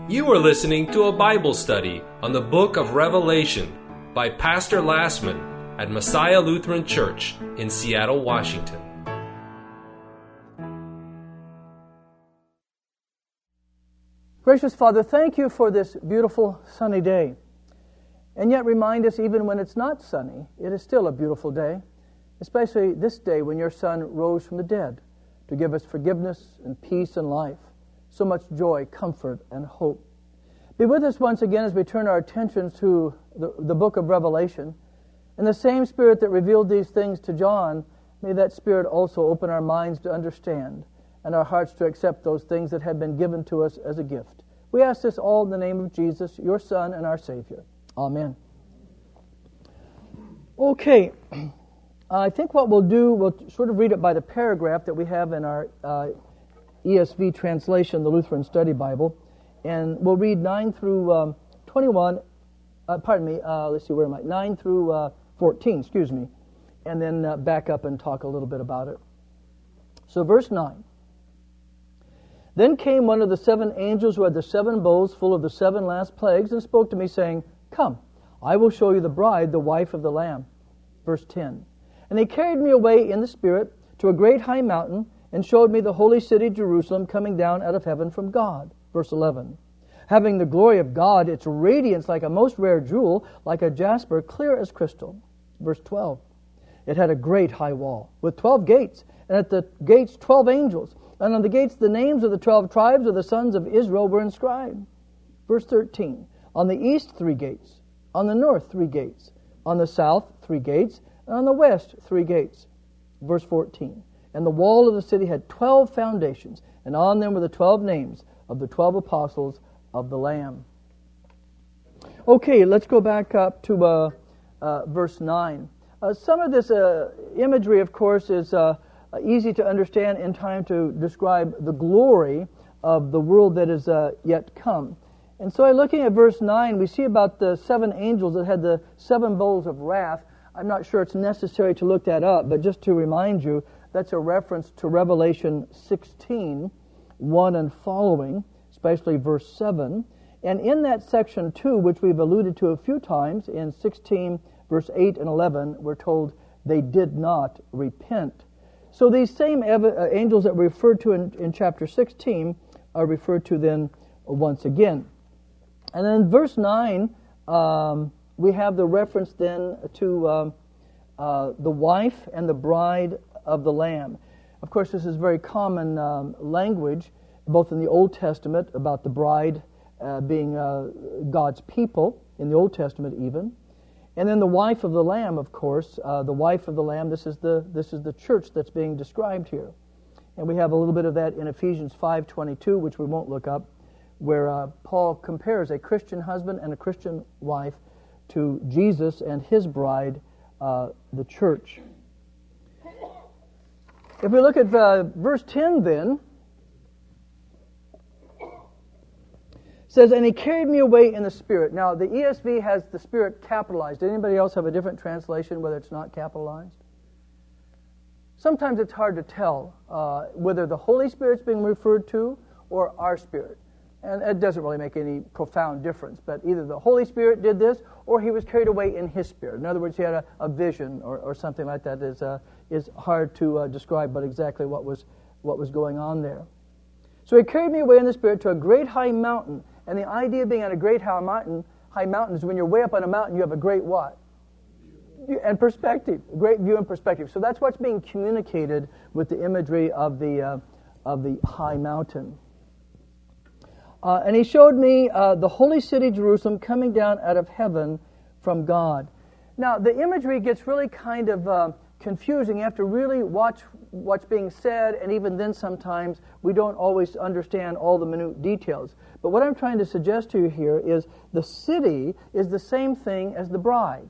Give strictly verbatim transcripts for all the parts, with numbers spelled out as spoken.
You are listening to a Bible study on the book of Revelation by Pastor Lassman at Messiah Lutheran Church in Seattle, Washington. Gracious Father, thank you for this beautiful sunny day. And yet remind us, even when it's not sunny, it is still a beautiful day, especially this day when your Son rose from the dead to give us forgiveness and peace and life, so much joy, comfort, and hope. Be with us once again as we turn our attention to the, the book of Revelation. And the same Spirit that revealed these things to John, may that Spirit also open our minds to understand and our hearts to accept those things that have been given to us as a gift. We ask this all in the name of Jesus, your Son and our Savior. Amen. Okay, I think what we'll do, we'll sort of read it by the paragraph that we have in our uh, E S V translation, the Lutheran Study Bible, and we'll read nine through um, twenty-one, uh, pardon me, uh, let's see, where am I? nine through uh, fourteen, excuse me, and then uh, back up and talk a little bit about it. So verse nine. Then came one of the seven angels who had the seven bowls full of the seven last plagues and spoke to me, saying, Come, I will show you the bride, the wife of the Lamb. Verse ten. And he carried me away in the Spirit to a great high mountain and showed me the holy city Jerusalem coming down out of heaven from God. Verse eleven. Having the glory of God, its radiance like a most rare jewel, like a jasper, clear as crystal. Verse twelve. It had a great high wall with twelve gates, and at the gates twelve angels, and on the gates the names of the twelve tribes of the sons of Israel were inscribed. Verse thirteen. On the east three gates, on the north three gates, on the south three gates, and on the west three gates. Verse fourteen. And the wall of the city had twelve foundations, and on them were the twelve names of the twelve apostles of the Lamb. Okay, let's go back up to uh, uh, verse nine. Uh, some of this uh, imagery, of course, is uh, easy to understand in time to describe the glory of the world that is uh, yet come. And so looking at verse nine, we see about the seven angels that had the seven bowls of wrath. I'm not sure it's necessary to look that up, but just to remind you, that's a reference to Revelation sixteen, one and following, especially verse seven. And in that section two, which we've alluded to a few times, in sixteen, verse eight and eleven, we're told they did not repent. So these same ev- uh, angels that were referred to in, in chapter sixteen are referred to then once again. And then verse nine, um, we have the reference then to um, uh, the wife and the bride of the Lamb. Of course, this is very common um, language, both in the Old Testament, about the bride uh, being uh, God's people, in the Old Testament even. And then the wife of the Lamb, of course, uh, the wife of the Lamb, this is the this is the church that's being described here. And we have a little bit of that in Ephesians five twenty-two, which we won't look up, where uh, Paul compares a Christian husband and a Christian wife to Jesus and his bride, uh, the church. If we look at uh, verse ten then, it says, and he carried me away in the Spirit. Now, the E S V has the Spirit capitalized. Did anybody else have a different translation, whether it's not capitalized? Sometimes it's hard to tell uh, whether the Holy Spirit's being referred to or our spirit. And it doesn't really make any profound difference. But either the Holy Spirit did this, or he was carried away in his spirit. In other words, he had a, a vision or, or something like that. Is uh, is hard to uh, describe, but exactly what was what was going on there. So he carried me away in the Spirit to a great high mountain. And the idea of being on a great high mountain, high mountain is when you're way up on a mountain, you have a great what? And perspective, great view and perspective. So that's what's being communicated with the imagery of the uh, of the high mountain. Uh, and he showed me uh, the holy city Jerusalem coming down out of heaven from God. Now, the imagery gets really kind of uh, confusing. You have to really watch what's being said, and even then sometimes we don't always understand all the minute details. But what I'm trying to suggest to you here is the city is the same thing as the bride.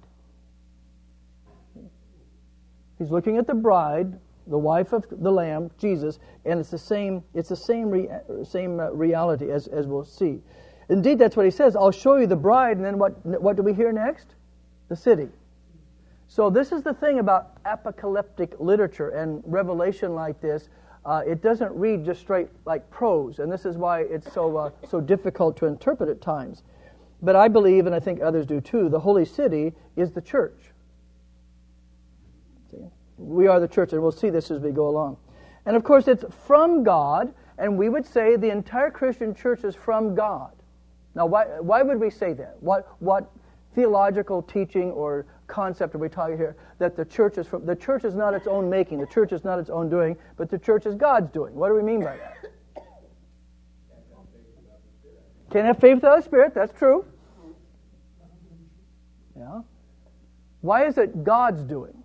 He's looking at the bride, the wife of the Lamb, Jesus, and it's the same. It's the same re, same uh, reality as as we'll see. Indeed, that's what he says. I'll show you the bride, and then what? What do we hear next? The city. So this is the thing about apocalyptic literature and revelation like this. Uh, it doesn't read just straight like prose, and this is why it's so uh, so difficult to interpret at times. But I believe, and I think others do too, the holy city is the church. See? We are the church, and we'll see this as we go along. And of course, it's from God, and we would say the entire Christian church is from God. Now, why why would we say that? What what theological teaching or concept are we talking here? That the church is from the church is not its own making, the church is not its own doing, but the church is God's doing. What do we mean by that? Can't have faith without the Spirit. That's true. Yeah. Why is it God's doing?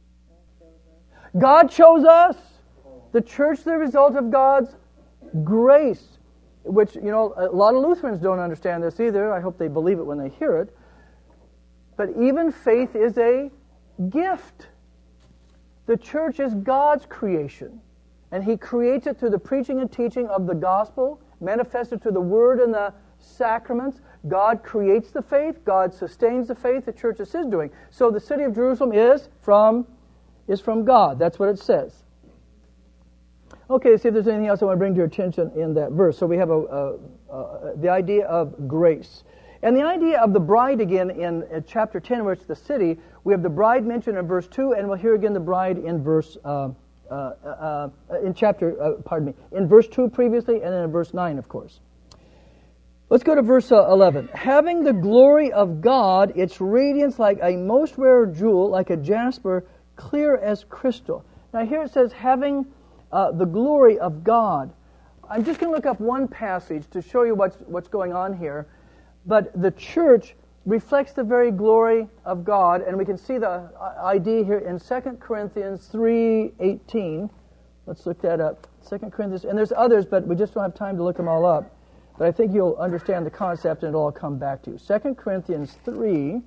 God chose us. The church is the result of God's grace, which, you know, a lot of Lutherans don't understand this either. I hope they believe it when they hear it. But even faith is a gift. The church is God's creation. And He creates it through the preaching and teaching of the gospel, manifested through the word and the sacraments. God creates the faith. God sustains the faith. The church is His doing. So the city of Jerusalem is from, is from God. That's what it says. Okay, let's see if there's anything else I want to bring to your attention in that verse. So we have a, a, a, the idea of grace. And the idea of the bride again in, in chapter ten, where it's the city, we have the bride mentioned in verse two, and we'll hear again the bride in verse uh, uh, uh, in chapter, uh, pardon me, in verse two previously, and then in verse nine, of course. Let's go to verse uh, eleven. Having the glory of God, its radiance like a most rare jewel, like a jasper, clear as crystal. Now here it says, having uh, the glory of God. I'm just going to look up one passage to show you what's what's going on here. But the church reflects the very glory of God, and we can see the idea here in Second Corinthians three eighteen. Let's look that up. Second Corinthians, and there's others, but we just don't have time to look them all up. But I think you'll understand the concept, and it'll all come back to you. Second Corinthians three.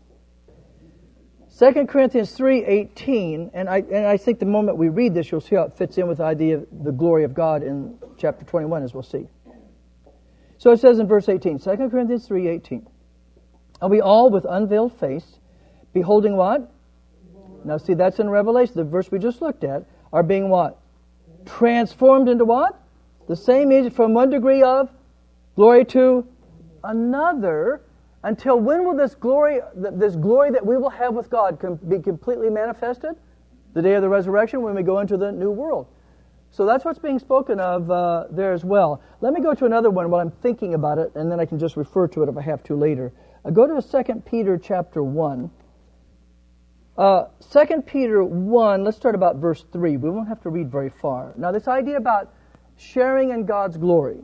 Second Corinthians three eighteen, and I and I think the moment we read this, you'll see how it fits in with the idea of the glory of God in chapter twenty-one, as we'll see. So it says in verse eighteen, Second Corinthians three eighteen, and we all with unveiled face, beholding what? Now see, that's in Revelation, the verse we just looked at, are being what? Transformed into what? The same image from one degree of glory to another, until when will this glory, this glory that we will have with God be completely manifested? The day of the resurrection, when we go into the new world. So that's what's being spoken of uh, there as well. Let me go to another one while I'm thinking about it, and then I can just refer to it if I have to later. Uh, go to Second Peter chapter one. Uh, Second Peter one, let's start about verse three. We won't have to read very far. Now this idea about sharing in God's glory.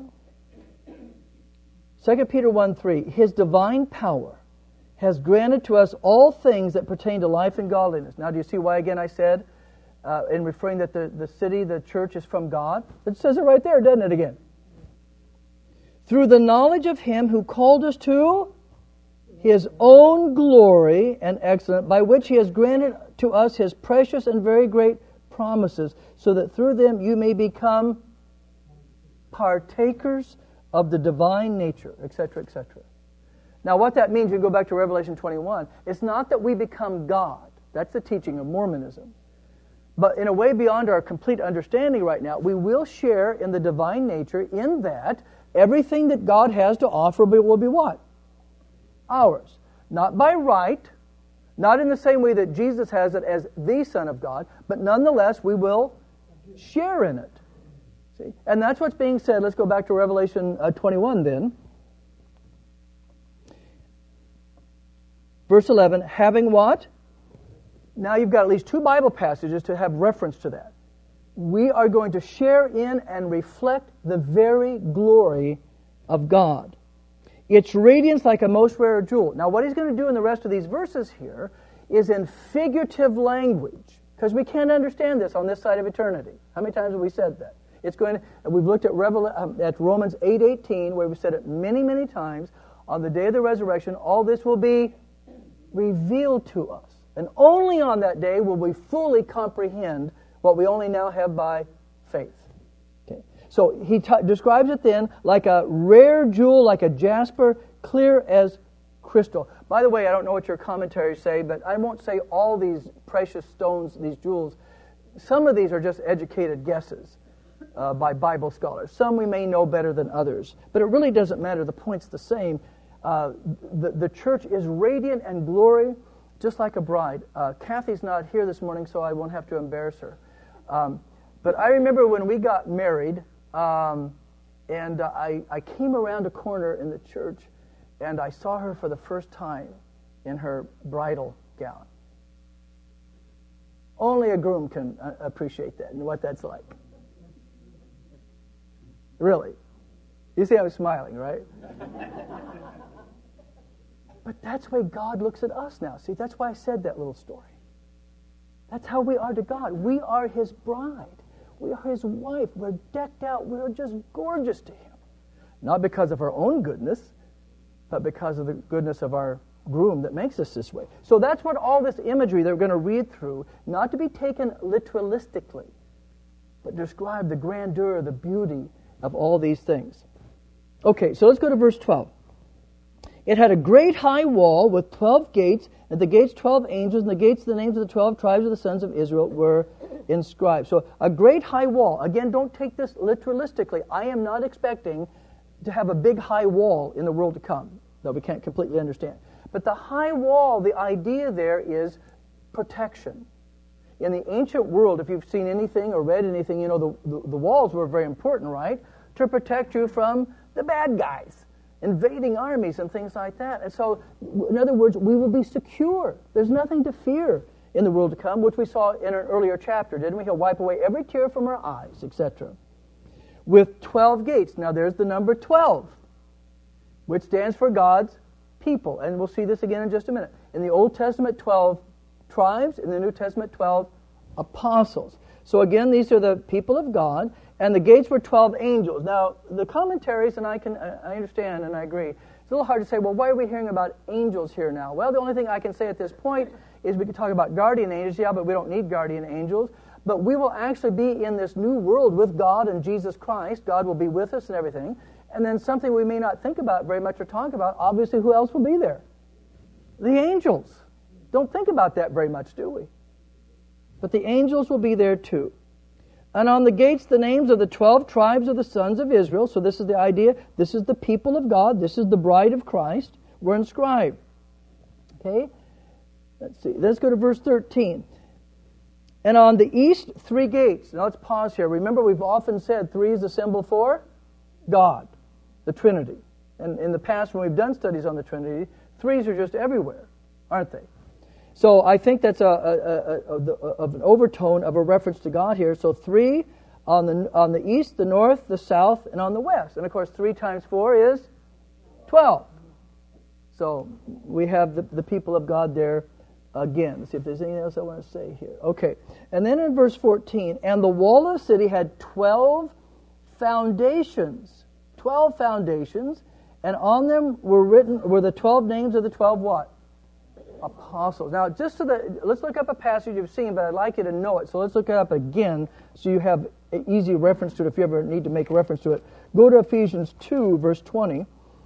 Second Peter one three, His divine power has granted to us all things that pertain to life and godliness. Now do you see why again I said, Uh, in referring that the, the city, the church is from God? It says it right there, doesn't it again? Through the knowledge of Him who called us to His own glory and excellence, by which He has granted to us His precious and very great promises, so that through them you may become partakers of the divine nature, et cetera, et cetera. Now what that means, you go back to Revelation twenty-one, it's not that we become God. That's the teaching of Mormonism. But in a way beyond our complete understanding right now, we will share in the divine nature in that everything that God has to offer will be what? Ours. Not by right, not in the same way that Jesus has it as the Son of God, but nonetheless we will share in it. See? And that's what's being said. Let's go back to Revelation uh, twenty-one then. Verse eleven, having what? Now you've got at least two Bible passages to have reference to that. We are going to share in and reflect the very glory of God. Its radiance like a most rare jewel. Now what he's going to do in the rest of these verses here is in figurative language, because we can't understand this on this side of eternity. How many times have we said that? It's going to, we've looked at, Revel, um, at Romans eight eighteen, where we've said it many, many times. On the day of the resurrection, all this will be revealed to us. And only on that day will we fully comprehend what we only now have by faith. Okay. So he t- describes it then like a rare jewel, like a jasper, clear as crystal. By the way, I don't know what your commentaries say, but I won't say all these precious stones, these jewels. Some of these are just educated guesses. uh, by Bible scholars. Some we may know better than others, but it really doesn't matter. The point's the same. Uh, the, the church is radiant and glory, just like a bride. Uh, Kathy's not here this morning, so I won't have to embarrass her. Um, but I remember when we got married, um, and uh, I, I came around a corner in the church, and I saw her for the first time in her bridal gown. Only a groom can uh, appreciate that and what that's like. Really. You see I'm smiling, right? But that's the way God looks at us now. See, that's why I said that little story. That's how we are to God. We are His bride. We are His wife. We're decked out. We're just gorgeous to Him. Not because of our own goodness, but because of the goodness of our groom that makes us this way. So that's what all this imagery that we're going to read through, not to be taken literalistically, but describe the grandeur, the beauty of all these things. Okay, so let's go to verse twelve. It had a great high wall with twelve gates, and the gates twelve angels, and the gates, the names of the twelve tribes of the sons of Israel were inscribed. So a great high wall. Again, don't take this literalistically. I am not expecting to have a big high wall in the world to come, though we can't completely understand. But the high wall, the idea there is protection. In the ancient world, if you've seen anything or read anything, you know the, the, the walls were very important, right? To protect you from the bad guys, invading armies and things like that. And so, in other words, we will be secure. There's nothing to fear in the world to come, which we saw in an earlier chapter, didn't we? He'll wipe away every tear from our eyes, et cetera. With twelve gates. Now there's the number twelve, which stands for God's people. And we'll see this again in just a minute. In the Old Testament, twelve tribes. In the New Testament, twelve apostles. So again, these are the people of God. And the gates were twelve angels. Now, the commentaries, and I can I understand and I agree, it's a little hard to say, well, why are we hearing about angels here now? Well, the only thing I can say at this point is we can talk about guardian angels. Yeah, but we don't need guardian angels. But we will actually be in this new world with God and Jesus Christ. God will be with us and everything. And then something we may not think about very much or talk about, obviously, who else will be there? The angels. Don't think about that very much, do we? But the angels will be there too. And on the gates, the names of the twelve tribes of the sons of Israel. So this is the idea. This is the people of God. This is the bride of Christ. Were inscribed. Okay? Let's see. Let's go to verse thirteen. And on the east, three gates. Now let's pause here. Remember, we've often said three is the symbol for God, the Trinity. And in the past, when we've done studies on the Trinity, threes are just everywhere, aren't they? So I think that's a, a, a, a, of an overtone of a reference to God here. So three on the on the east, the north, the south, and on the west. And of course, three times four is twelve. So we have the, the people of God there again. Let's see if there's anything else I want to say here. Okay. And then in verse fourteen, and the wall of the city had twelve foundations. Twelve foundations, and on them were written were the twelve names of the twelve what? Apostles. Now, just so that, let's look up a passage you've seen, but I'd like you to know it. So let's look it up again so you have an easy reference to it if you ever need to make a reference to it. Go to Ephesians two, verse twenty.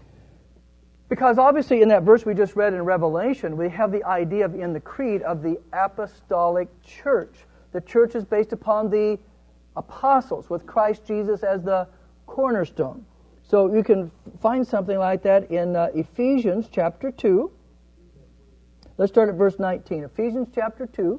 Because obviously in that verse we just read in Revelation, we have the idea of, in the creed, of the apostolic church. The church is based upon the apostles, with Christ Jesus as the cornerstone. So you can find something like that in uh, Ephesians chapter two. Let's start at verse nineteen. Ephesians chapter two,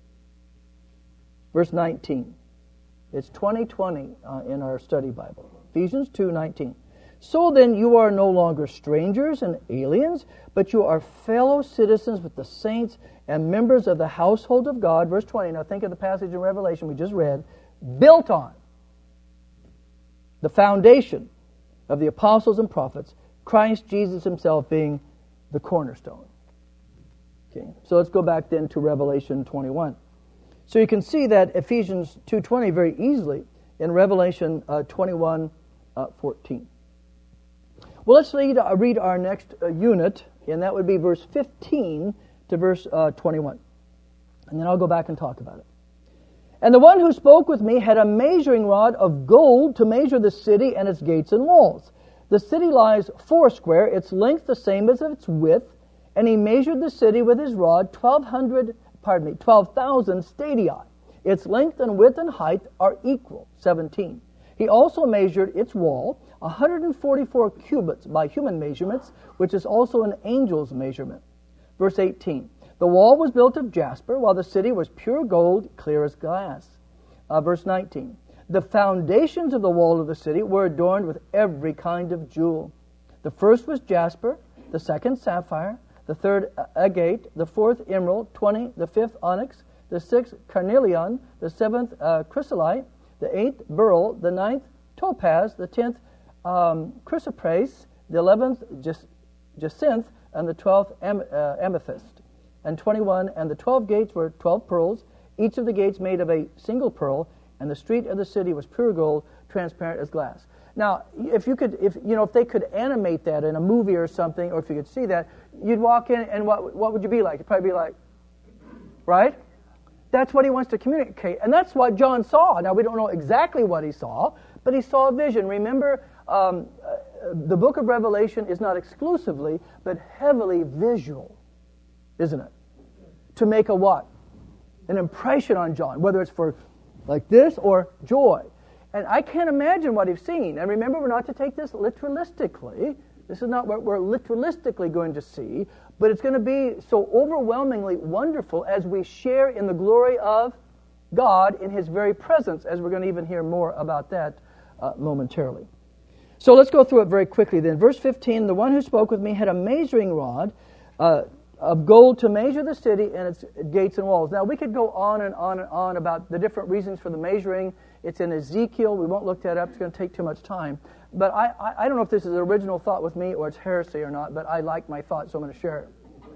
verse nineteen. It's twenty twenty uh, in our study Bible. Ephesians two nineteen. So then you are no longer strangers and aliens, but you are fellow citizens with the saints and members of the household of God. Verse twenty. Now think of the passage in Revelation we just read. Built on the foundation of the apostles and prophets, Christ Jesus himself being the cornerstone. Okay. So let's go back then to Revelation twenty-one. So you can see that Ephesians two twenty very easily in Revelation uh, twenty-one fourteen. Well, let's read, uh, read our next uh, unit, and that would be verse fifteen to verse uh, twenty-one. And then I'll go back and talk about it. And the one who spoke with me had a measuring rod of gold to measure the city and its gates and walls. The city lies foursquare, its length the same as its width, and he measured the city with his rod twelve hundred, pardon me, twelve thousand stadia. Its length and width and height are equal, seventeen. He also measured its wall, one hundred forty-four cubits by human measurements, which is also an angel's measurement. Verse eighteen. The wall was built of jasper, while the city was pure gold, clear as glass. Uh, verse nineteen. The foundations of the wall of the city were adorned with every kind of jewel. The first was jasper, the second sapphire, the third agate, the fourth emerald, twenty, the fifth onyx, the sixth carnelian, the seventh uh, chrysolite, the eighth beryl, the ninth topaz, the tenth um, chrysoprase, the eleventh jas- jacinth, and the twelfth am- uh, amethyst. And twenty-one, and the twelve gates were twelve pearls, each of the gates made of a single pearl, and the street of the city was pure gold, transparent as glass. Now, if you could, if you know, if they could animate that in a movie or something, or if you could see that, you'd walk in, and what what would you be like? You'd probably be like, right? That's what he wants to communicate, and that's what John saw. Now, we don't know exactly what he saw, but he saw a vision. Remember, um, uh, the book of Revelation is not exclusively, but heavily visual, isn't it? To make a what? An impression on John, whether it's for like this or joy. And I can't imagine what he's seen. And remember, we're not to take this literalistically. This is not what we're literalistically going to see, but it's going to be so overwhelmingly wonderful as we share in the glory of God in His very presence, as we're going to even hear more about that uh, momentarily. So let's go through it very quickly then. Verse fifteen, the one who spoke with me had a measuring rod uh, of gold to measure the city and its gates and walls. Now, we could go on and on and on about the different reasons for the measuring. It's in Ezekiel. We won't look that up. It's going to take too much time. But I, I, I don't know if this is an original thought with me or it's heresy or not, but I like my thought, so I'm going to share it.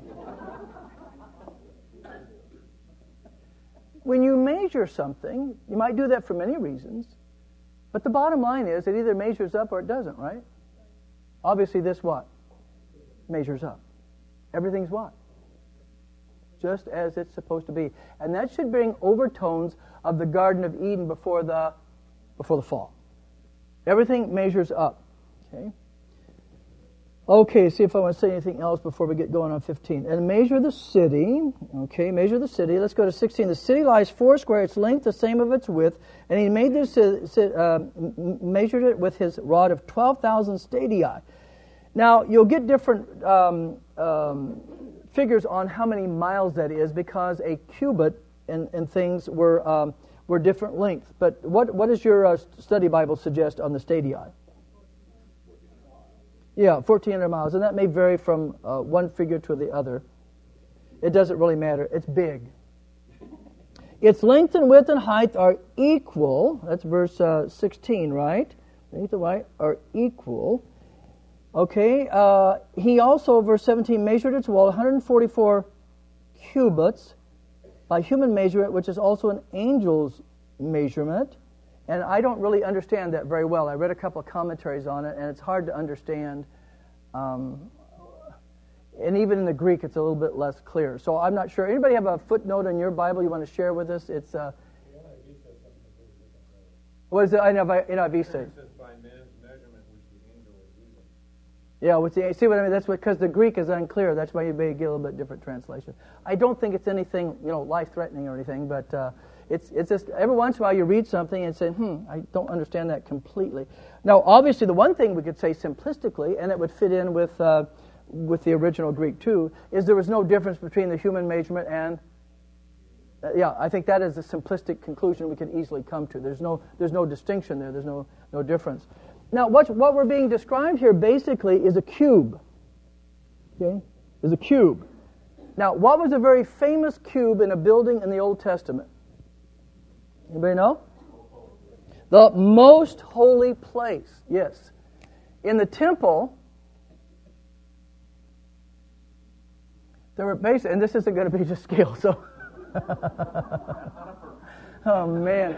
When you measure something, you might do that for many reasons, but the bottom line is it either measures up or it doesn't, right? Obviously, this what? Measures up. Everything's what? Just as it's supposed to be. And that should bring overtones of the Garden of Eden before the before the fall. Everything measures up. Okay. Okay, see if I want to say anything else before we get going on fifteen. And measure the city. Okay, measure the city. Let's go to sixteen. The city lies four square, its length the same of its width. And he made this, uh, measured it with his rod of twelve thousand stadia. Now, you'll get different um, um, figures on how many miles that is because a cubit and, and things were um, were different lengths. But what what does your uh, study Bible suggest on the stadia? Yeah, fourteen hundred miles, and that may vary from uh, one figure to the other. It doesn't really matter. It's big. Its length and width and height are equal. That's verse uh, sixteen, right? Length and height are equal. Okay, uh, he also, verse seventeen, measured its wall one hundred forty-four cubits by human measurement, which is also an angel's measurement. And I don't really understand that very well. I read a couple of commentaries on it, and it's hard to understand. Um, and even in the Greek, it's a little bit less clear. So I'm not sure. Anybody have a footnote in your Bible you want to share with us? It's uh, what is it? N I V says. Yeah, what's the, see what I mean? That's because the Greek is unclear. That's why you may get a little bit different translation. I don't think it's anything, you know, life-threatening or anything, but uh, it's it's just every once in a while you read something and say, hmm, I don't understand that completely. Now, obviously, the one thing we could say simplistically, and it would fit in with uh, with the original Greek too, is there was no difference between the human measurement and uh, yeah, I think that is a simplistic conclusion we could easily come to. There's no there's no distinction there. There's no no difference. Now, what, what we're being described here basically is a cube. Okay? Is a cube. Now, what was a very famous cube in a building in the Old Testament? Anybody know? The most holy place. Yes. In the temple, there were basically, and this isn't going to be just scale, so. Oh, man.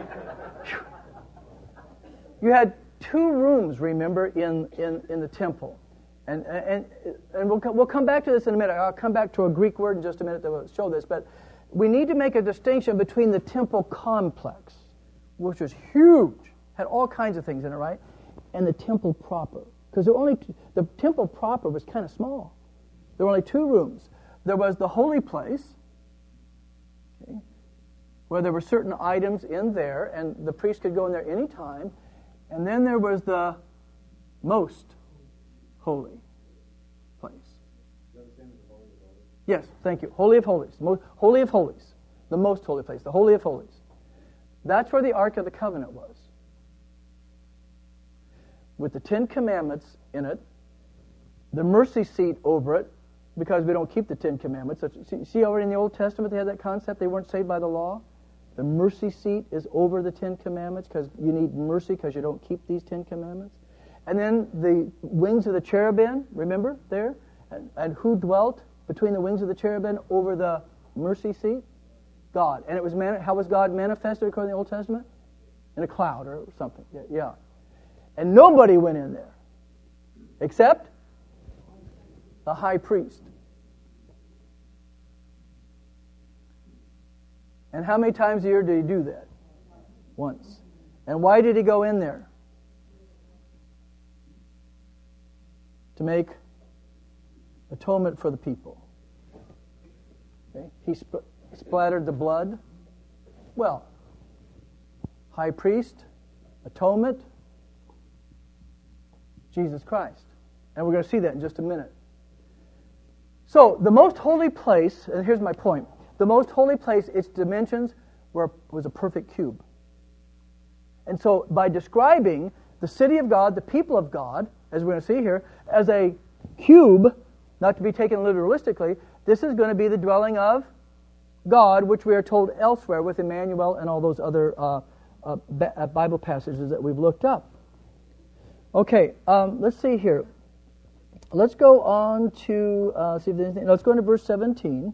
You had two rooms, remember, in, in, in the temple. And and and we'll, we'll come back to this in a minute. I'll come back to a Greek word in just a minute that will show this. But we need to make a distinction between the temple complex, which was huge, had all kinds of things in it, right? And the temple proper. Because only two, the temple proper was kind of small. There were only two rooms. There was the holy place, okay, where there were certain items in there, and the priest could go in there any time. And then there was the most holy place. Yes, thank you. Holy of Holies. Most, Holy of Holies. The most holy place. The Holy of Holies. That's where the Ark of the Covenant was. With the Ten Commandments in it, the mercy seat over it, because we don't keep the Ten Commandments. See, see already in the Old Testament they had that concept? They weren't saved by the law. The mercy seat is over the Ten Commandments because you need mercy because you don't keep these Ten Commandments. And then the wings of the cherubim, remember there? And, and who dwelt between the wings of the cherubim over the mercy seat? God. And it was mani- how was God manifested according to the Old Testament? In a cloud or something. Yeah. yeah. And nobody went in there except the high priest. And how many times a year did he do that? Once. And why did he go in there? To make atonement for the people. Okay? He sp- splattered the blood. Well, high priest, atonement, Jesus Christ. And we're going to see that in just a minute. So, the most holy place, and here's my point, the most holy place, its dimensions were was a perfect cube. And so, by describing the city of God, the people of God, as we're going to see here, as a cube, not to be taken literalistically, this is going to be the dwelling of God, which we are told elsewhere with Emmanuel and all those other uh, uh, Bible passages that we've looked up. Okay, um, let's see here. Let's go on to, uh, see if there's anything. Let's go into verse seventeen.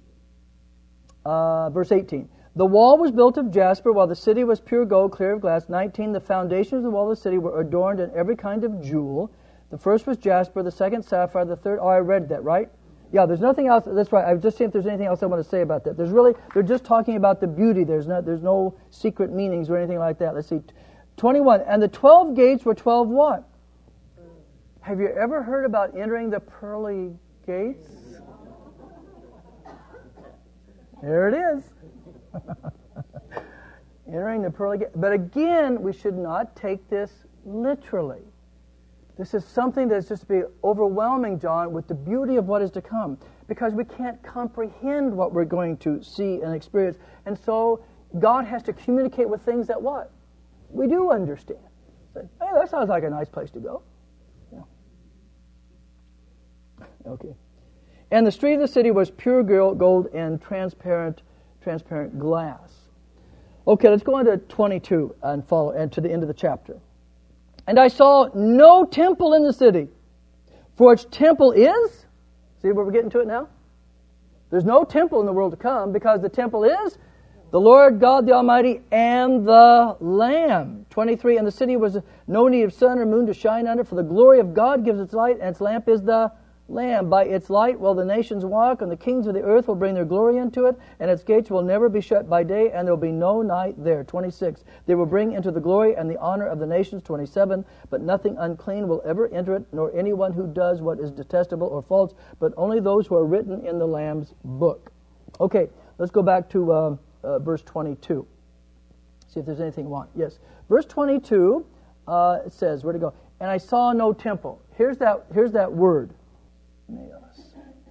Uh, verse eighteen. The wall was built of jasper, while the city was pure gold, clear of glass. nineteen. The foundations of the wall of the city were adorned in every kind of jewel. The first was jasper, the second sapphire, the third... Oh, I read that, right? Yeah, there's nothing else. That's right. I was just seeing if there's anything else I want to say about that. There's really... They're just talking about the beauty. There's no, there's no secret meanings or anything like that. Let's see. twenty-one. And the twelve gates were twelve what? Have you ever heard about entering the pearly gates? There it is. Entering the pearly gate. But again, we should not take this literally. This is something that's just to be overwhelming, John, with the beauty of what is to come. Because we can't comprehend what we're going to see and experience. And so God has to communicate with things that what? We do understand. Say, hey, that sounds like a nice place to go. Yeah. Okay. And the street of the city was pure gold and transparent, transparent glass. Okay, let's go on to twenty-two and follow, and to the end of the chapter. And I saw no temple in the city, for its temple is, see where we're getting to it now? There's no temple in the world to come, because the temple is the Lord God the Almighty and the Lamb. twenty-three, and the city was no need of sun or moon to shine on it, for the glory of God gives its light, and its lamp is the Lamb. By its light will the nations walk, and the kings of the earth will bring their glory into it, and its gates will never be shut by day, and there will be no night there. twenty-six. They will bring into the glory and the honor of the nations. twenty-seven. But nothing unclean will ever enter it, nor anyone who does what is detestable or false, but only those who are written in the Lamb's book. Okay, let's go back to uh, uh, verse twenty-two. See if there's anything you want. Yes. Verse twenty-two, uh, it says, where to go? And I saw no temple. Here's that, here's that word. Naos.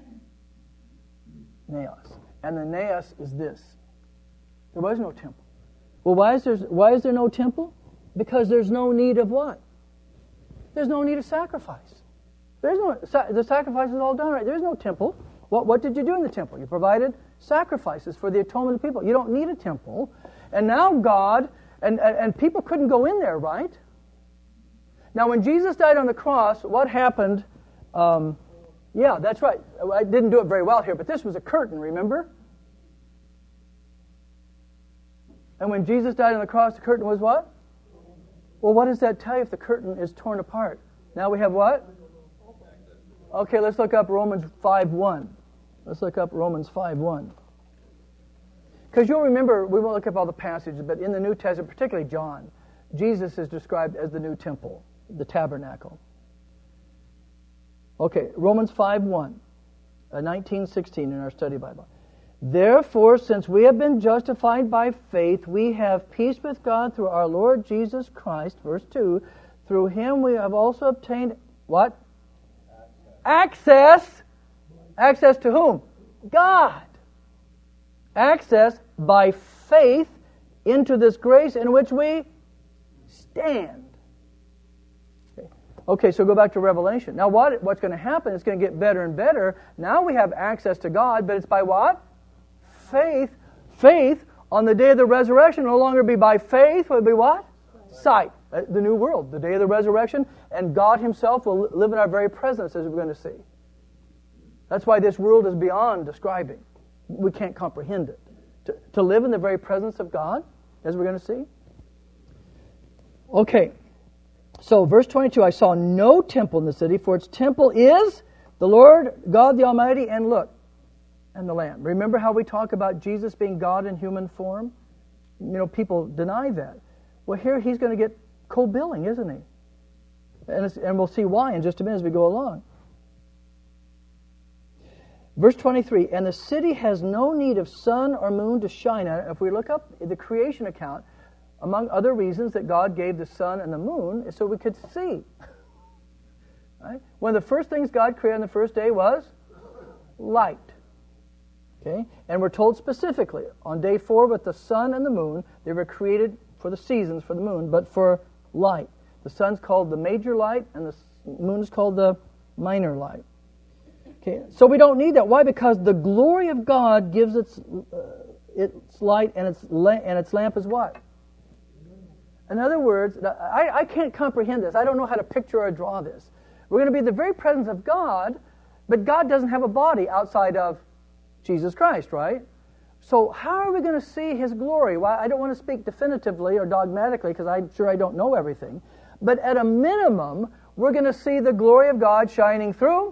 Naos. And the naos is this. There was no temple. Well, why is there, why is there no temple? Because there's no need of what? There's no need of sacrifice. There's no, the sacrifice is all done right. There's no temple. What, what did you do in the temple? You provided sacrifices for the atonement of people. You don't need a temple. And now God, and, and, and people couldn't go in there, right? Now when Jesus died on the cross, what happened? Um, Yeah, that's right. I didn't do it very well here, but this was a curtain, remember? And when Jesus died on the cross, the curtain was what? Well, what does that tell you if the curtain is torn apart? Now we have what? Okay, let's look up Romans five one. Let's look up Romans five one. Because you'll remember, we won't look up all the passages, but in the New Testament, particularly John, Jesus is described as the new temple, the tabernacle. Okay, Romans five one, uh, nineteen sixteen in our study Bible. Therefore, since we have been justified by faith, we have peace with God through our Lord Jesus Christ. Verse two, through him we have also obtained what? Access. Access, Access to whom? God. Access by faith into this grace in which we stand. Okay, okay so go back to Revelation. Now what, what's going to happen? It's going to get better and better. Now we have access to God, but it's by what? Faith. Faith on the day of the resurrection will no longer be by faith, will be what? Sight. The new world, the day of the resurrection, and God himself will live in our very presence, as we're going to see. That's why this world is beyond describing. We can't comprehend it. To, to live in the very presence of God, as we're going to see. Okay, so verse twenty-two, I saw no temple in the city, for its temple is the Lord God the Almighty, and look, and the Lamb. Remember how we talk about Jesus being God in human form? You know, people deny that. Well, here he's going to get co-billing, isn't he? And, it's, and we'll see why in just a minute as we go along. Verse twenty-three, and the city has no need of sun or moon to shine at it. If we look up the creation account, among other reasons that God gave the sun and the moon is so we could see. Right? One of the first things God created on the first day was light. Okay? And we're told specifically, on day four with the sun and the moon, they were created for the seasons, for the moon, but for light. The sun's called the major light, and the moon is called the minor light. Okay, so we don't need that. Why? Because the glory of God gives its uh, its light, and its la- and its lamp is what? In other words, I, I can't comprehend this. I don't know how to picture or draw this. We're going to be in the very presence of God, but God doesn't have a body outside of Jesus Christ, right? So how are we going to see his glory? Well, I don't want to speak definitively or dogmatically because I'm sure I don't know everything. But at a minimum, we're going to see the glory of God shining through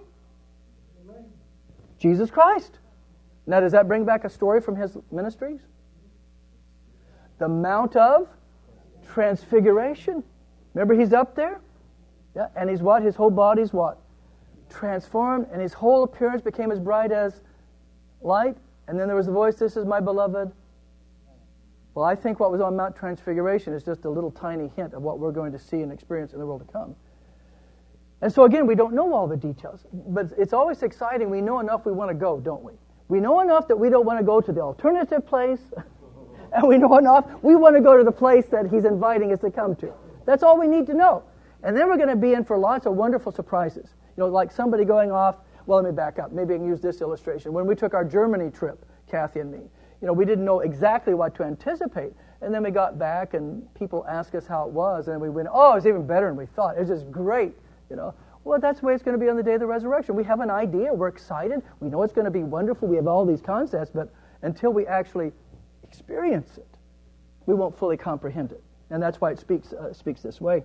Jesus Christ. Now, does that bring back a story from his ministries? The Mount of Transfiguration. Remember, he's up there? Yeah, and he's what? His whole body's what? Transformed, and his whole appearance became as bright as light. And then there was the voice, this is my beloved. Well, I think what was on Mount Transfiguration is just a little tiny hint of what we're going to see and experience in the world to come. And so again, we don't know all the details, but it's always exciting. We know enough we want to go, don't we? We know enough that we don't want to go to the alternative place, and we know enough we want to go to the place that he's inviting us to come to. That's all we need to know. And then we're going to be in for lots of wonderful surprises. You know, like somebody going off. Well, let me back up. Maybe I can use this illustration. When we took our Germany trip, Kathy and me, you know, we didn't know exactly what to anticipate. And then we got back and people asked us how it was. And we went, oh, it was even better than we thought. It was just great, you know. Well, that's the way it's going to be on the day of the resurrection. We have an idea. We're excited. We know it's going to be wonderful. We have all these concepts. But until we actually experience it, we won't fully comprehend it. And that's why it speaks uh, speaks this way.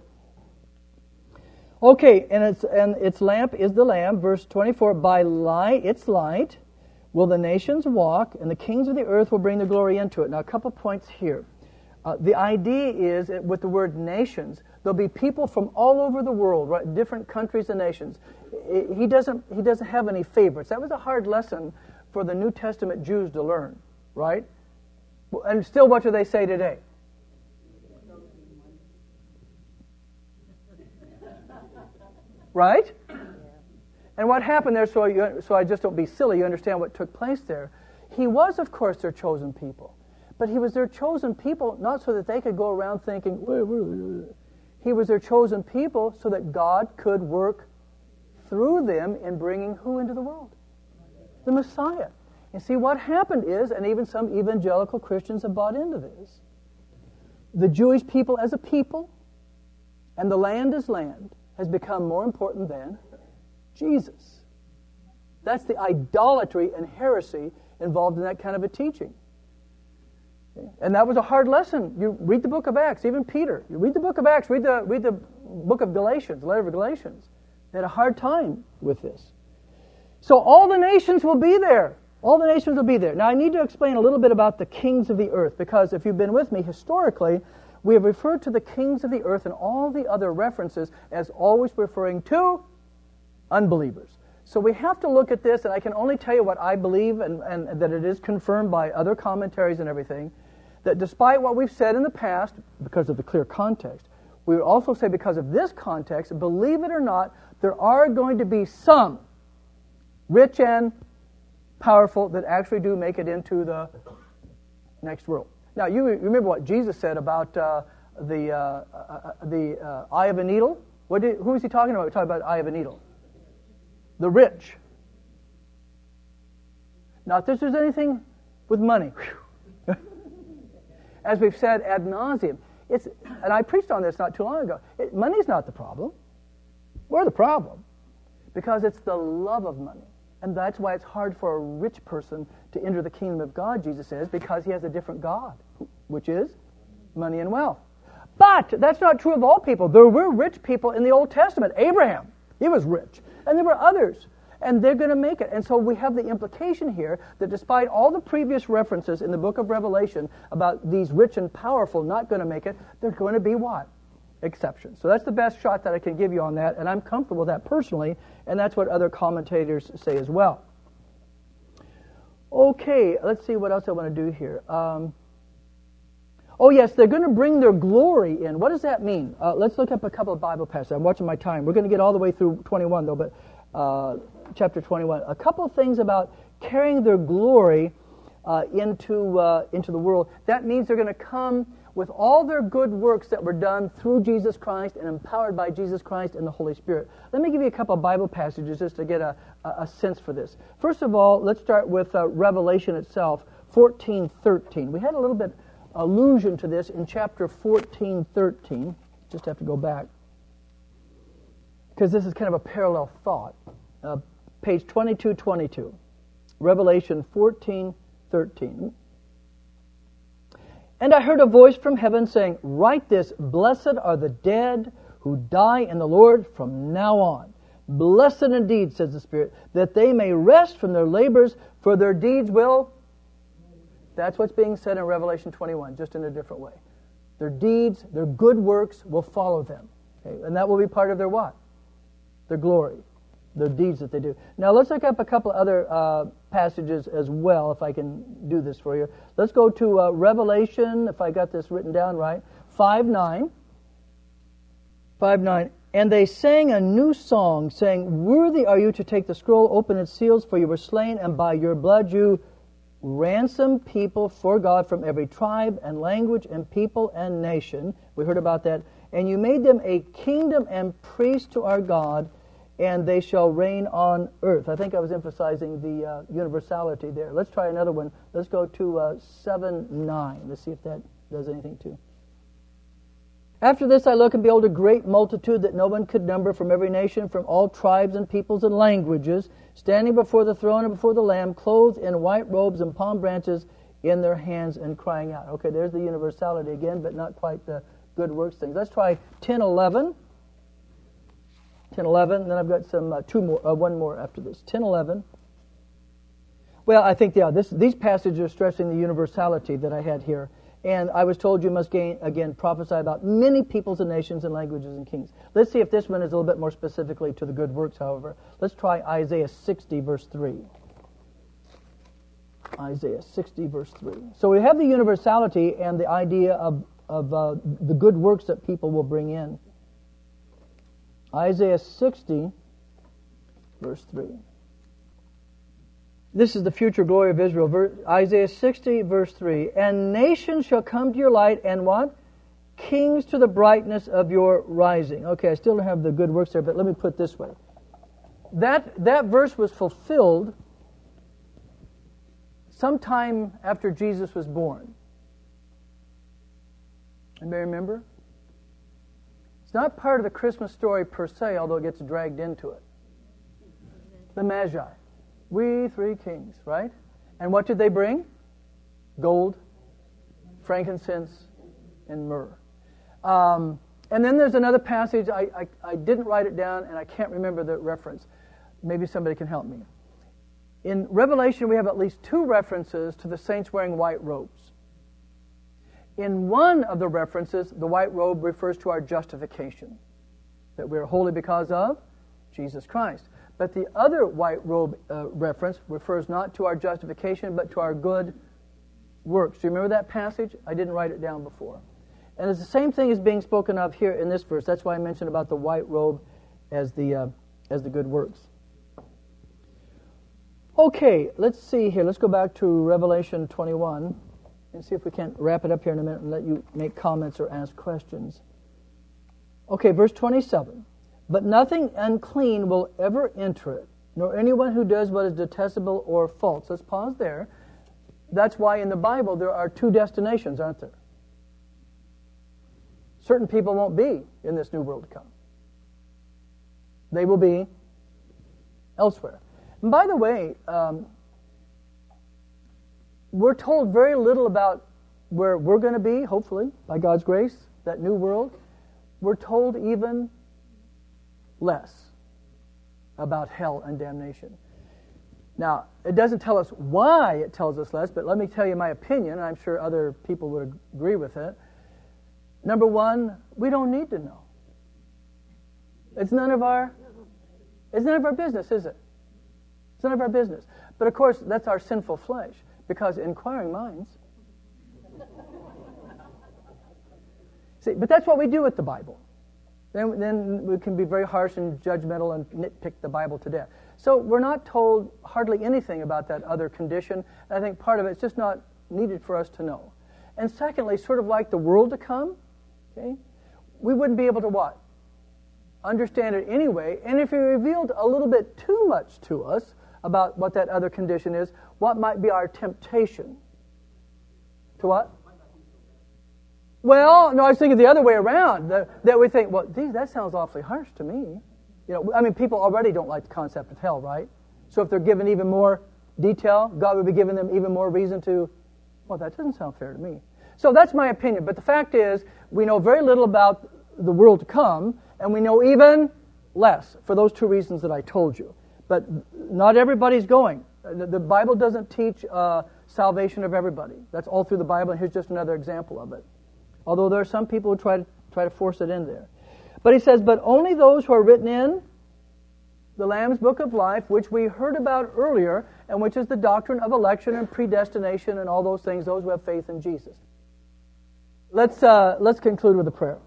Okay, and its and its lamp is the Lamb, verse twenty-four. By light, its light, will the nations walk, and the kings of the earth will bring their glory into it. Now, a couple points here. Uh, the idea is, with the word nations, there'll be people from all over the world, right, different countries and nations. He doesn't he doesn't have any favorites. That was a hard lesson for the New Testament Jews to learn, right? And still, what do they say today? Right? And what happened there, so, you, so I just don't be silly, you understand what took place there. He was, of course, their chosen people. But he was their chosen people not so that they could go around thinking, wait, wait, wait. He was their chosen people so that God could work through them in bringing who into the world? The Messiah. And see, what happened is, and even some evangelical Christians have bought into this, the Jewish people as a people and the land as land has become more important than Jesus. That's the idolatry and heresy involved in that kind of a teaching. Okay? And that was a hard lesson. You read the book of Acts, even Peter. You read the book of Acts, read the, read the book of Galatians, the letter of Galatians. They had a hard time with this. So all the nations will be there. All the nations will be there. Now I need to explain a little bit about the kings of the earth, because if you've been with me historically, we have referred to the kings of the earth and all the other references as always referring to unbelievers. So we have to look at this, and I can only tell you what I believe, and, and that it is confirmed by other commentaries and everything, that despite what we've said in the past, because of the clear context, we would also say because of this context, believe it or not, there are going to be some rich and powerful that actually do make it into the next world. Now, you remember what Jesus said about uh, the uh, uh, the uh, eye of a needle? What did, who was he talking about? We're talking about the eye of a needle. The rich. Not that there's anything with money. As we've said ad nauseum, it's, and I preached on this not too long ago, it, money's not the problem. We're the problem. Because it's the love of money. And that's why it's hard for a rich person to enter the kingdom of God, Jesus says, because he has a different God, which is money and wealth. But that's not true of all people. There were rich people in the Old Testament. Abraham, he was rich. And there were others. And they're going to make it. And so we have the implication here that despite all the previous references in the book of Revelation about these rich and powerful not going to make it, they're going to be what? Exceptions. So that's the best shot that I can give you on that, and I'm comfortable with that personally, and that's what other commentators say as well. Okay, let's see what else I want to do here. Um, oh yes, they're going to bring their glory in. What does that mean? Uh, let's look up a couple of Bible passages. I'm watching my time. We're going to get all the way through twenty-one though, but uh, chapter twenty-one. A couple of things about carrying their glory uh, into uh, into the world. That means they're going to come with all their good works that were done through Jesus Christ and empowered by Jesus Christ and the Holy Spirit. Let me give you a couple of Bible passages just to get a, a sense for this. First of all, let's start with uh, Revelation itself, fourteen thirteen. We had a little bit allusion to this in chapter fourteen thirteen. Just have to go back, because this is kind of a parallel thought. Uh, page twenty-two twenty-two. Revelation fourteen thirteen. And I heard a voice from heaven saying, "Write this, blessed are the dead who die in the Lord from now on. Blessed indeed," says the Spirit, "that they may rest from their labors, for their deeds will..." That's what's being said in Revelation twenty-one, just in a different way. Their deeds, their good works will follow them. Okay? And that will be part of their what? Their glory. Their deeds that they do. Now let's look up a couple other uh, passages as well, if I can do this for you. Let's go to uh, Revelation, if I got this written down right, five nine. five nine. And they sang a new song, saying, "Worthy are you to take the scroll, open its seals, for you were slain, and by your blood you ransomed people for God from every tribe and language and people and nation." We heard about that. "And you made them a kingdom and priests to our God, and they shall reign on earth." I think I was emphasizing the uh, universality there. Let's try another one. Let's go to uh, seven nine. Let's see if that does anything too. "After this I looked, and behold, a great multitude that no one could number, from every nation, from all tribes and peoples and languages, standing before the throne and before the Lamb, clothed in white robes and palm branches in their hands, and crying out." Okay, there's the universality again, but not quite the good works things. Let's try ten eleven. ten eleven, and then I've got some uh, two more, uh, one more after this. ten eleven. Well, I think yeah, this, these passages are stressing the universality that I had here. And I was told you must gain, again prophesy about many peoples and nations and languages and kings. Let's see if this one is a little bit more specifically to the good works, however. Let's try Isaiah sixty, verse three. Isaiah sixty, verse three. So we have the universality and the idea of, of uh, the good works that people will bring in. Isaiah sixty, verse three. This is the future glory of Israel. Ver- Isaiah sixty, verse three. "And nations shall come to your light, and what? Kings to the brightness of your rising." Okay, I still don't have the good works there, but let me put it this way. That, that verse was fulfilled sometime after Jesus was born. Anybody remember? It's not part of the Christmas story per se, although it gets dragged into it. The Magi. We three kings, right? And what did they bring? Gold, frankincense, and myrrh. Um, and then there's another passage, I, I, I didn't write it down, and I can't remember the reference. Maybe somebody can help me. In Revelation, we have at least two references to the saints wearing white robes. In one of the references, the white robe refers to our justification, that we are holy because of Jesus Christ. But the other white robe uh, reference refers not to our justification, but to our good works. Do you remember that passage? I didn't write it down before. And it's the same thing as being spoken of here in this verse. That's why I mentioned about the white robe as the uh, as the good works. Okay, let's see here. Let's go back to Revelation twenty-one and see if we can wrap it up here in a minute and let you make comments or ask questions. Okay, verse twenty-seven. But nothing unclean will ever enter it, nor anyone who does what is detestable or false. Let's pause there. That's why in the Bible there are two destinations, aren't there? Certain people won't be in this new world to come. They will be elsewhere. And by the way, um, we're told very little about where we're going to be, hopefully, by God's grace, that new world. We're told even less about hell and damnation. Now, it doesn't tell us why it tells us less, but let me tell you my opinion, and I'm sure other people would agree with it. Number one, we don't need to know. It's none of our it's none of our business, is it? It's none of our business. But of course, that's our sinful flesh, because inquiring minds. See, but that's what we do with the Bible. Then, then we can be very harsh and judgmental and nitpick the Bible to death. So we're not told hardly anything about that other condition. And I think part of it's just not needed for us to know. And secondly, sort of like the world to come, okay, we wouldn't be able to what? Understand it anyway. And if he revealed a little bit too much to us about what that other condition is, what might be our temptation? To what? Well, no, I was thinking the other way around, that, that we think, well, geez, that sounds awfully harsh to me. You know, I mean, people already don't like the concept of hell, right? So if they're given even more detail, God would be giving them even more reason to, well, that doesn't sound fair to me. So that's my opinion. But the fact is, we know very little about the world to come, and we know even less for those two reasons that I told you. But not everybody's going. The, the Bible doesn't teach uh, salvation of everybody. That's all through the Bible, and here's just another example of it. Although there are some people who try to try to force it in there. But he says, but only those who are written in the Lamb's Book of Life, which we heard about earlier, and which is the doctrine of election and predestination and all those things, those who have faith in Jesus. Let's uh, let's conclude with a prayer.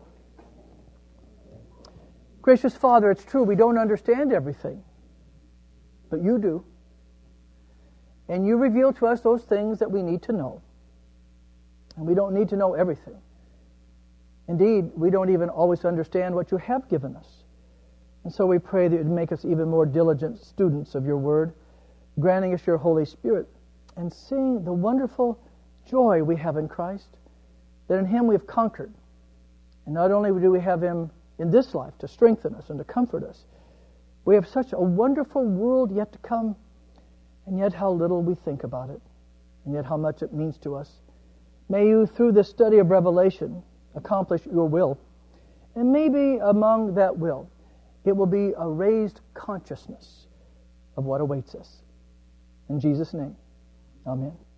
Gracious Father, it's true, we don't understand everything, but you do. And you reveal to us those things that we need to know. And we don't need to know everything. Indeed, we don't even always understand what you have given us. And so we pray that you'd make us even more diligent students of your word, granting us your Holy Spirit, and seeing the wonderful joy we have in Christ, that in him we have conquered. And not only do we have him in this life to strengthen us and to comfort us, we have such a wonderful world yet to come, and yet how little we think about it, and yet how much it means to us. May you, through the study of Revelation, accomplish your will. And maybe among that will, it will be a raised consciousness of what awaits us. In Jesus' name, amen.